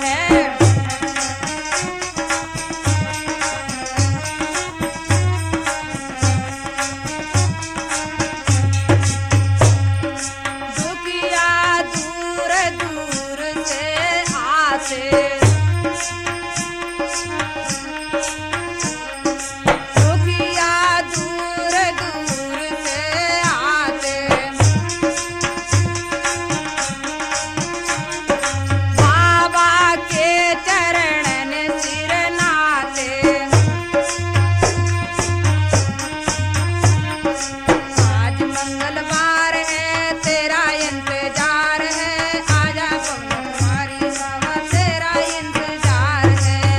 है। दुखिया दूर दूर से आते, दुखिया दूर दूर से आते, बाबा के चरणन सिर नाते। आज मंगलवार है तेरा इंतजार है, आजा पवन कुमारी बाबा तेरा इंतजार है।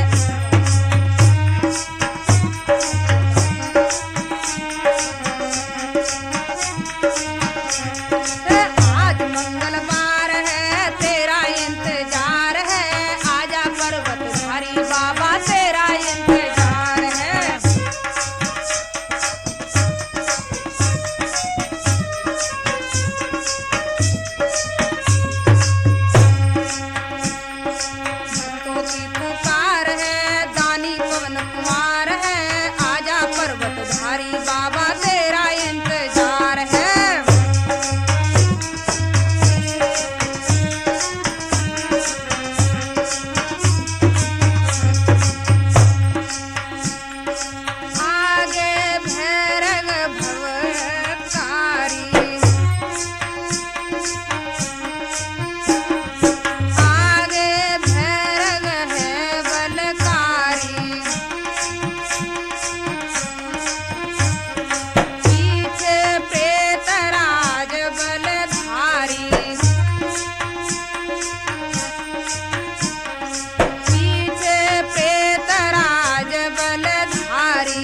आज मंगलवार है तेरा इंतजार है, आजा पर्वतधारी बाबा तेरा इंतजार है। भक्तों की पुकार है, दानी पवन कुमार है, आजा पर्वतधारी बाबा तेरा इंतजार है। आगे भैरव भवकारी, आगे भैरव है बलकारी, पीछे प्रेतराज बलधारी, पीछे प्रेतराज बलधारी।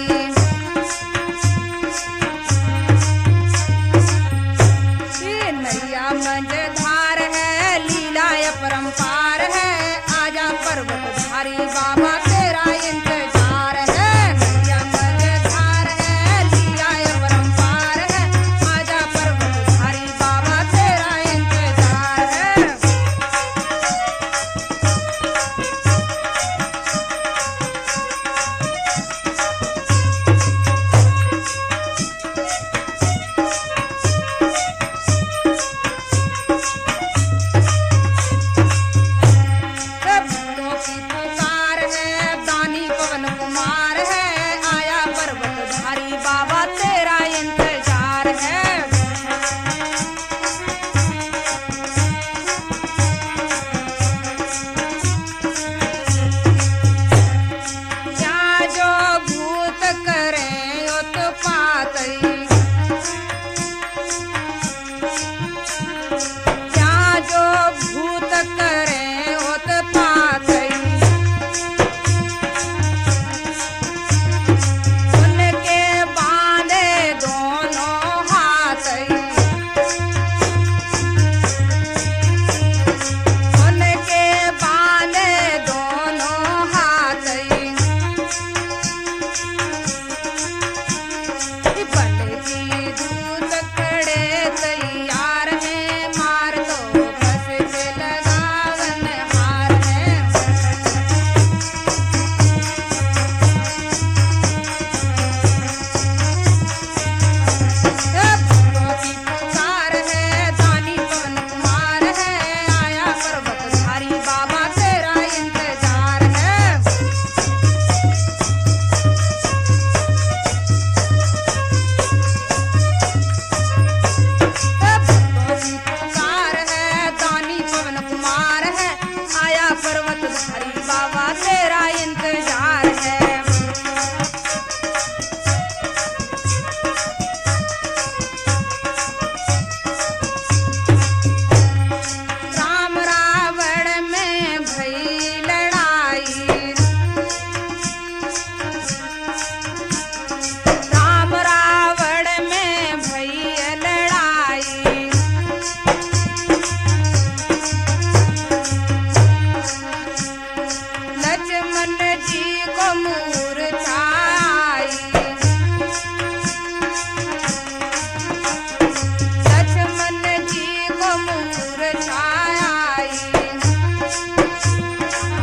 ये नैया मंझधार है, लीला अपरंपार है, आजा पर्वतधारी बाबा तेरा इंतजार है। नैया मंझधार है, लीला अपरंपार है, आजा पर्वतधारी बाबा तेरा इंतजार है। भक्तों की पुकार है, दानी पवन कुमार है, आया पर्वतधारी बाबा तेरा इंतजार है। क्या जो भूत करें उत्पात, क्या जो भूत करें उत्पात, उनके बांधे दोनों हाथ, उनके बांधे दोनों हाथ। बल की दूत खड़े तैयार हैं, मार दो बस के लगावन हार है। भक्तों की पुकार है, दानी पवन कुमार है, आया पर्वतधारी बाबा तेरा इंतजार है। भक्तों की पुकार है, दानी पवन कुमार है, आया पर्वतधारी बाबा तेरा इंतजार है। राम रावण में भई लड़ाई, राम रावण में भई लड़ाई, लक्ष्मण जी को मूर्छा आई, लक्ष्मण जी को मूर्छा आई।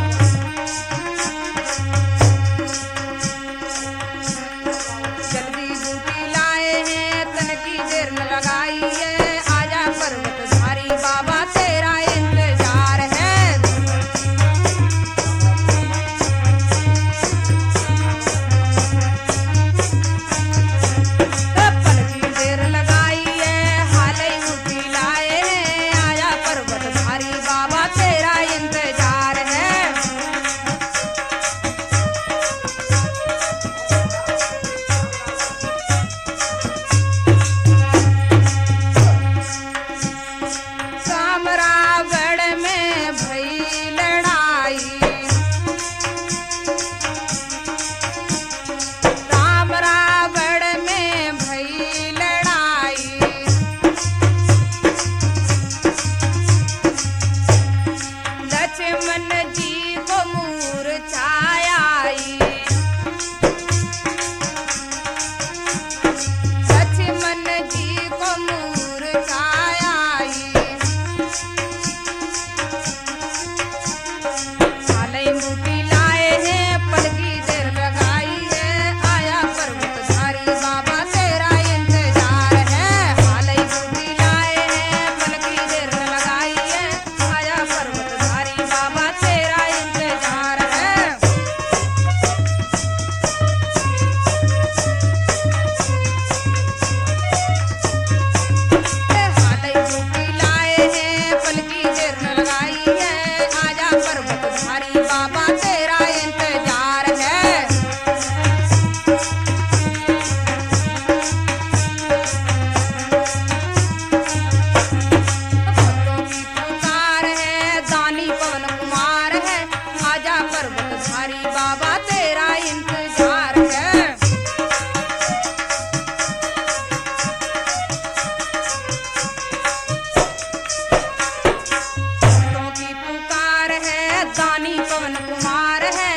अंगूठी लाए हैं पलकी देर लगाई है आया पर्वतधारी बाबा तेरा इंतजार है हाल अंगूठी लाए हैं पलकी देर लगाई है आया पर्वतधारी बाबा तेरा इंतजार है हाल अंगूठी लाए हैं पलकी देर लगाई है आजा पर्वतधारी बाबा तेरा इंतजार है भक्तों की पुकार है दानी पवन कुमार है आजा पर्वतधारी बाबा तेरा इंतजार है भक्तों की पुकार है दानी पवन कुमार है